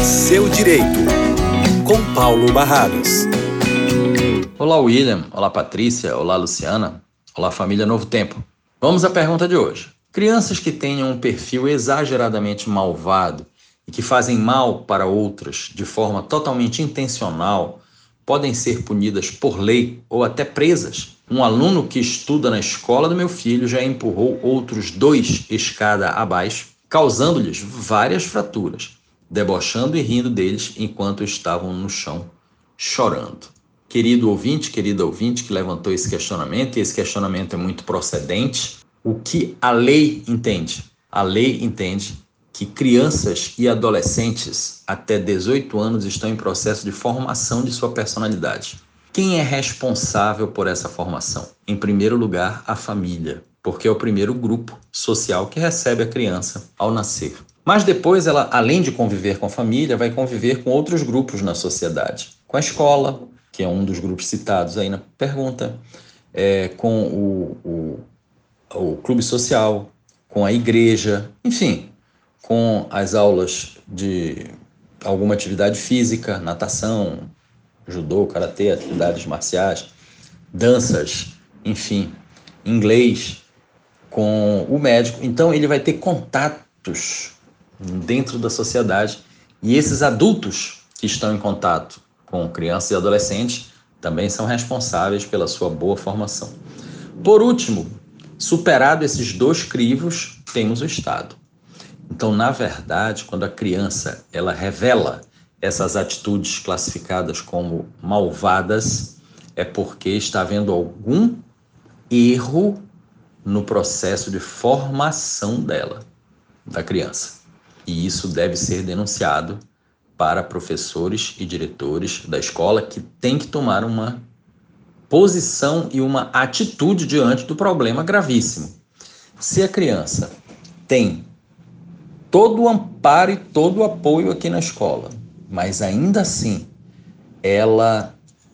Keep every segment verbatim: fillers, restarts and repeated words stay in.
Seu Direito, com Paulo Barrados. Olá, William. Olá, Patrícia. Olá, Luciana. Olá, família Novo Tempo. Vamos à pergunta de hoje. Crianças que tenham um perfil exageradamente malvado e que fazem mal para outras de forma totalmente intencional podem ser punidas por lei ou até presas. Um aluno que estuda na escola do meu filho já empurrou outros dois escada abaixo, causando-lhes várias fraturas, debochando e rindo deles enquanto estavam no chão, chorando. Querido ouvinte, querida ouvinte que levantou esse questionamento, e esse questionamento é muito procedente, o que a lei entende? A lei entende que crianças e adolescentes até dezoito anos estão em processo de formação de sua personalidade. Quem é responsável por essa formação? Em primeiro lugar, a família, porque é o primeiro grupo social que recebe a criança ao nascer. Mas depois ela, além de conviver com a família, vai conviver com outros grupos na sociedade. Com a escola, que é um dos grupos citados aí na pergunta, é, com o, o, o clube social, com a igreja, enfim, com as aulas de alguma atividade física, natação, judô, karatê, atividades marciais, danças, enfim, inglês, com o médico. Então ele vai ter contatos dentro da sociedade, e esses adultos que estão em contato com crianças e adolescentes também são responsáveis pela sua boa formação. Por último, superado esses dois crivos, temos o Estado. Então, na verdade, quando a criança ela revela essas atitudes classificadas como malvadas, é porque está havendo algum erro no processo de formação dela, da criança. E isso deve ser denunciado para professores e diretores da escola, que têm que tomar uma posição e uma atitude diante do problema gravíssimo. Se a criança tem todo o amparo e todo o apoio aqui na escola, mas ainda assim ela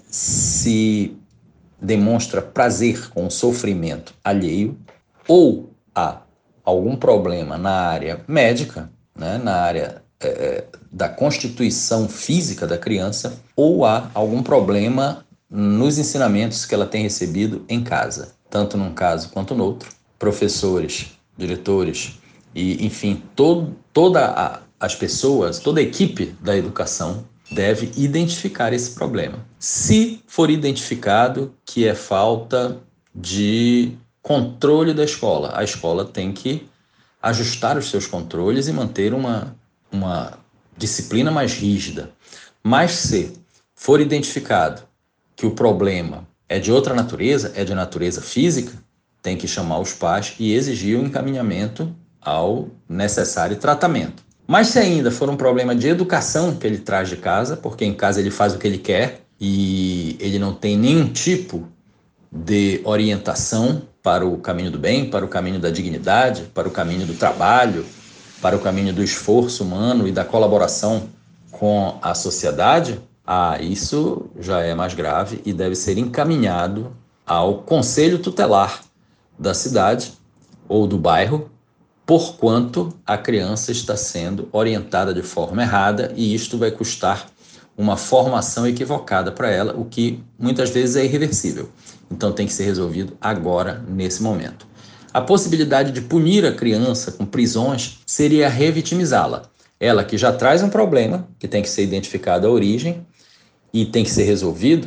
se demonstra prazer com o sofrimento alheio, ou há algum problema na área médica, né, na área é, da constituição física da criança, ou há algum problema nos ensinamentos que ela tem recebido em casa, tanto num caso quanto no outro. Professores, diretores e, enfim, todo, toda a, as pessoas, toda a equipe da educação deve identificar esse problema. Se for identificado que é falta de controle da escola, a escola tem que ajustar os seus controles e manter uma, uma disciplina mais rígida. Mas se for identificado que o problema é de outra natureza, é de natureza física, tem que chamar os pais e exigir o encaminhamento ao necessário tratamento. Mas se ainda for um problema de educação que ele traz de casa, porque em casa ele faz o que ele quer e ele não tem nenhum tipo de orientação para o caminho do bem, para o caminho da dignidade, para o caminho do trabalho, para o caminho do esforço humano e da colaboração com a sociedade, ah, isso já é mais grave e deve ser encaminhado ao conselho tutelar da cidade ou do bairro, porquanto a criança está sendo orientada de forma errada, e isto vai custar uma formação equivocada para ela, o que muitas vezes é irreversível. Então tem que ser resolvido agora, nesse momento. A possibilidade de punir a criança com prisões seria revitimizá-la. Ela que já traz um problema, que tem que ser identificada a origem e tem que ser resolvido.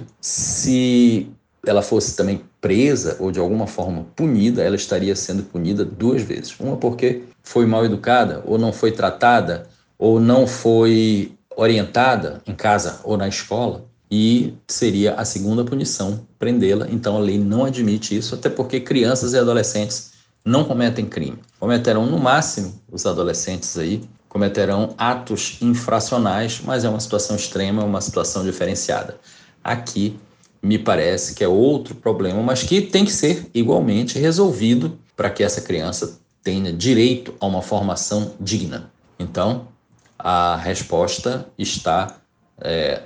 Se ela fosse também presa ou de alguma forma punida, ela estaria sendo punida duas vezes. Uma porque foi mal educada, ou não foi tratada, ou não foi orientada em casa ou na escola, e seria a segunda punição, prendê-la. Então a lei não admite isso, até porque crianças e adolescentes não cometem crime. Cometerão no máximo, os adolescentes aí, cometerão atos infracionais, mas é uma situação extrema, uma situação diferenciada. Aqui me parece que é outro problema, mas que tem que ser igualmente resolvido para que essa criança tenha direito a uma formação digna. Então, a resposta está é,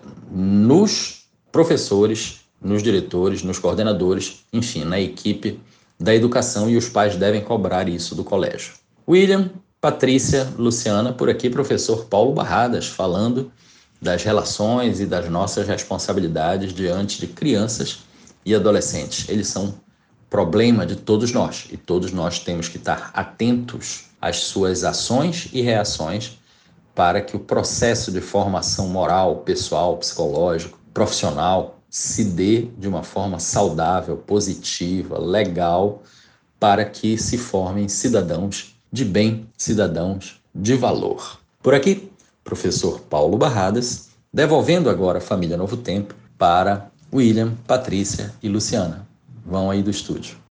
nos professores, nos diretores, nos coordenadores, enfim, na equipe da educação, e os pais devem cobrar isso do colégio. William, Patrícia, Luciana, por aqui, professor Paulo Barradas, falando das relações e das nossas responsabilidades diante de crianças e adolescentes. Eles são problema de todos nós e todos nós temos que estar atentos às suas ações e reações para que o processo de formação moral, pessoal, psicológico, profissional se dê de uma forma saudável, positiva, legal, para que se formem cidadãos de bem, cidadãos de valor. Por aqui, professor Paulo Barradas, devolvendo agora a família Novo Tempo para William, Patrícia e Luciana. Vão aí do estúdio.